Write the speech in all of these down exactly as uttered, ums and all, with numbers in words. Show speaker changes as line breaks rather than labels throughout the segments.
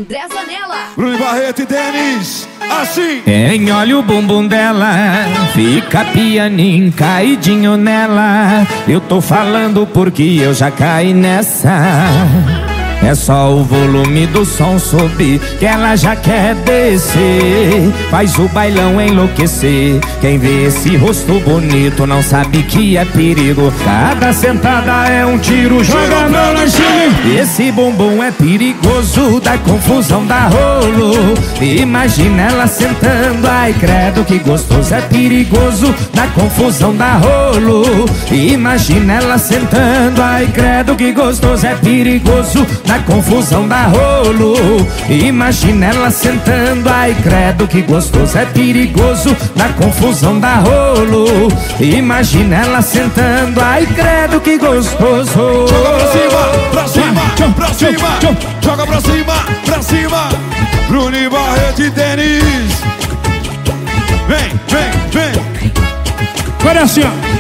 André Zanella,
Bruno Barreto e Denis, assim.
Quem olha o bumbum dela, fica pianinho caidinho nela. Eu tô falando porque eu já caí nessa. É só o volume do som subir que ela já quer descer. Faz o bailão enlouquecer. Quem vê esse rosto bonito não sabe que é perigo. Cada sentada é um tiro, joga a mão lá em cima. Esse bumbum é perigoso, dá confusão, dá rolo. Imagina ela sentando, ai credo que gostoso. É perigoso, dá confusão, dá rolo. Imagina ela sentando, ai credo que gostoso. É perigoso, na confusão dá rolo. Imagina ela sentando, ai credo que gostoso. É perigoso, na confusão dá rolo. Imagina ela sentando, ai credo que gostoso.
Joga pra cima, pra cima, pra cima. Joga pra cima, pra cima. Bruno Barreto e Denis. Vem, vem, vem.
Olha assim, ó.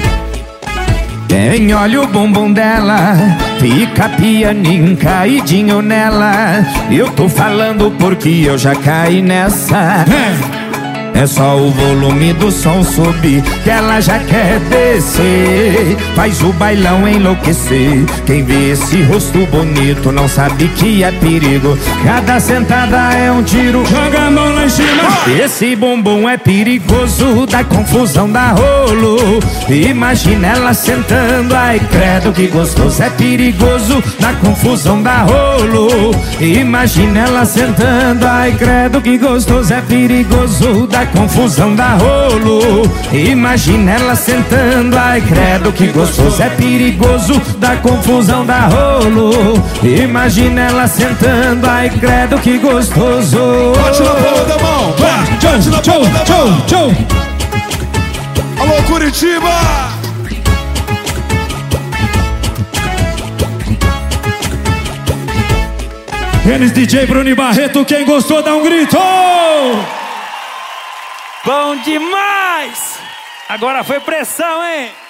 Quem olha o bumbum dela, fica pianinho caidinho nela. Eu tô falando porque eu já caí nessa. É só o volume do som subir que ela já quer descer. Faz o bailão enlouquecer. Quem vê esse rosto bonito não sabe que é perigo. Cada sentada é um tiro, joga a mão lá em cima. Esse bumbum é perigoso, dá confusão, dá rolo. Imagina ela sentando, ai credo que gostoso. É perigoso, dá confusão, dá rolo. Imagina ela sentando, ai credo que gostoso. É perigoso, dá confusão, dá rolo. Imagina ela sentando, ai credo que gostoso. É perigoso, dá confusão, dá rolo. Imagina ela sentando, ai credo que gostoso.
Bate na palma da mão, bate na palma da mão. Alô Curitiba.
Denis D J, Bruno Barreto, quem gostou dá um grito.
Bom demais! Agora foi pressão, hein?